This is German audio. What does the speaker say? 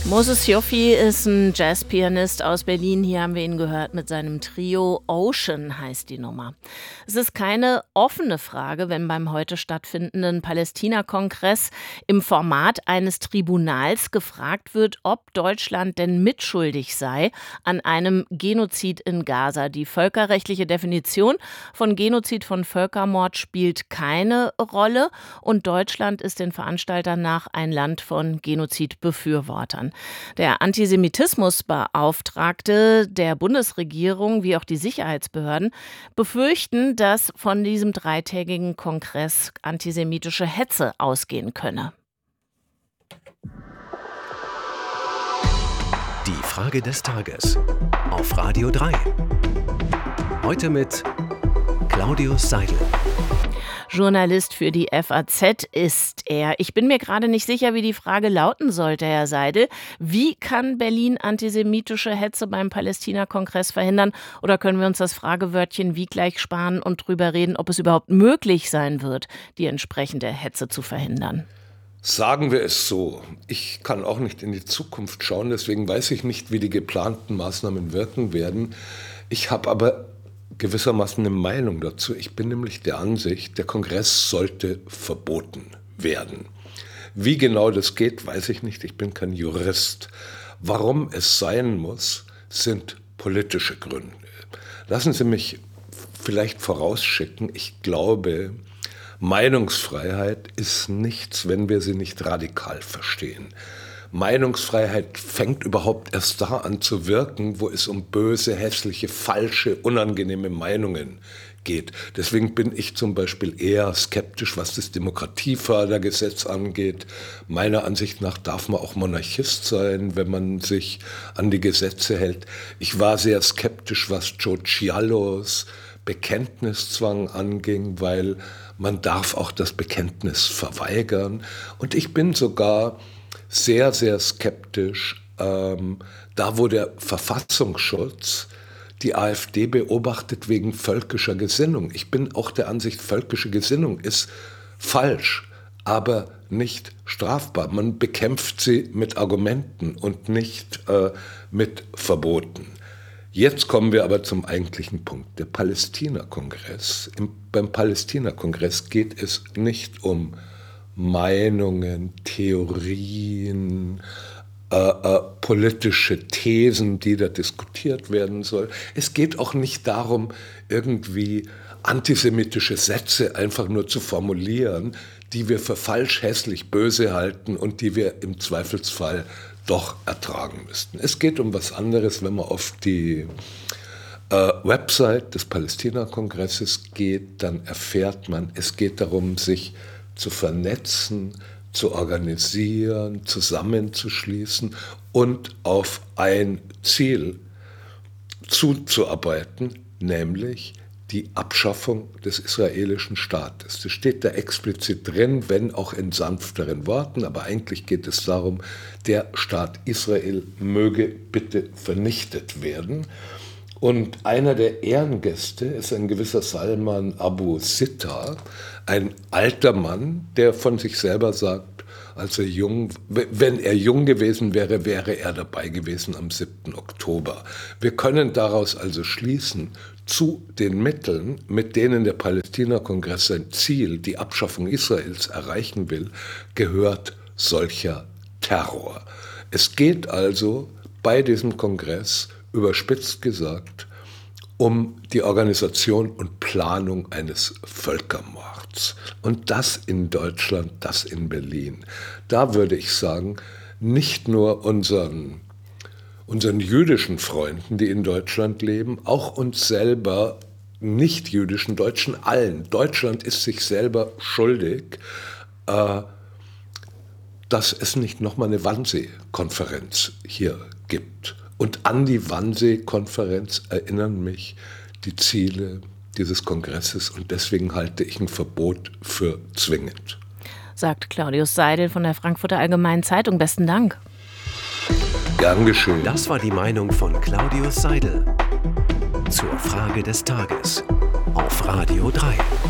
Moses Joffi ist ein Jazzpianist aus Berlin. Hier haben wir ihn gehört mit seinem Trio. Ocean heißt die Nummer. Es ist keine offene Frage, wenn beim heute stattfindenden Palästina-Kongress im Format eines Tribunals gefragt wird, ob Deutschland denn mitschuldig sei an einem Genozid in Gaza. Die völkerrechtliche Definition von Genozid, von Völkermord spielt keine Rolle und Deutschland ist den Veranstaltern nach ein Land von Genozidbefürwortern. Der Antisemitismusbeauftragte der Bundesregierung wie auch die Sicherheitsbehörden befürchten, dass von diesem dreitägigen Kongress antisemitische Hetze ausgehen könne. Die Frage des Tages auf Radio 3. Heute mit Claudius Seidel. Journalist für die FAZ ist er. Ich bin mir gerade nicht sicher, wie die Frage lauten sollte, Herr Seidel. Wie kann Berlin antisemitische Hetze beim Palästina-Kongress verhindern? Oder können wir uns das Fragewörtchen wie gleich sparen und drüber reden, ob es überhaupt möglich sein wird, die entsprechende Hetze zu verhindern? Sagen wir es so, ich kann auch nicht in die Zukunft schauen, deswegen weiß ich nicht, wie die geplanten Maßnahmen wirken werden. Ich habe aber gewissermaßen eine Meinung dazu. Ich bin nämlich der Ansicht, der Kongress sollte verboten werden. Wie genau das geht, weiß ich nicht. Ich bin kein Jurist. Warum es sein muss, sind politische Gründe. Lassen Sie mich vielleicht vorausschicken. Ich glaube, Meinungsfreiheit ist nichts, wenn wir sie nicht radikal verstehen. Meinungsfreiheit fängt überhaupt erst da an zu wirken, wo es um böse, hässliche, falsche, unangenehme Meinungen geht. Deswegen bin ich zum Beispiel eher skeptisch, was das Demokratiefördergesetz angeht. Meiner Ansicht nach darf man auch Monarchist sein, wenn man sich an die Gesetze hält. Ich war sehr skeptisch, was Joe Cialos Bekenntniszwang anging, weil man darf auch das Bekenntnis verweigern. Und ich bin sogar sehr, sehr skeptisch, da wo der Verfassungsschutz die AfD beobachtet wegen völkischer Gesinnung. Ich bin auch der Ansicht, völkische Gesinnung ist falsch, aber nicht strafbar. Man bekämpft sie mit Argumenten und nicht mit Verboten. Jetzt kommen wir aber zum eigentlichen Punkt, der Palästina-Kongress. Beim Palästina-Kongress geht es nicht um Meinungen, Theorien, politische Thesen, die da diskutiert werden soll. Es geht auch nicht darum, irgendwie antisemitische Sätze einfach nur zu formulieren, die wir für falsch, hässlich, böse halten und die wir im Zweifelsfall doch ertragen müssten. Es geht um was anderes, wenn man auf die Website des Palästina-Kongresses geht, dann erfährt man, es geht darum, sich zu vernetzen, zu organisieren, zusammenzuschließen und auf ein Ziel zuzuarbeiten, nämlich die Abschaffung des israelischen Staates. Das steht da explizit drin, wenn auch in sanfteren Worten, aber eigentlich geht es darum, der Staat Israel möge bitte vernichtet werden. Und einer der Ehrengäste ist ein gewisser Salman Abu Sitta, ein alter Mann, der von sich selber sagt, wenn er jung gewesen wäre, wäre er dabei gewesen am 7. Oktober. Wir können daraus also schließen, zu den Mitteln, mit denen der Palästina-Kongress sein Ziel, die Abschaffung Israels, erreichen will, gehört solcher Terror. Es geht also bei diesem Kongress, überspitzt gesagt, um die Organisation und Planung eines Völkermords. Und das in Deutschland, das in Berlin. Da würde ich sagen, nicht nur unseren jüdischen Freunden, die in Deutschland leben, auch uns selber, nicht-jüdischen Deutschen, allen. Deutschland ist sich selber schuldig, dass es nicht nochmal eine Wannsee-Konferenz hier gibt. Und an die Wannsee-Konferenz erinnern mich die Ziele dieses Kongresses und deswegen halte ich ein Verbot für zwingend. Sagt Claudius Seidel von der Frankfurter Allgemeinen Zeitung. Besten Dank. Gern geschehen. Das war die Meinung von Claudius Seidel zur Frage des Tages auf Radio 3.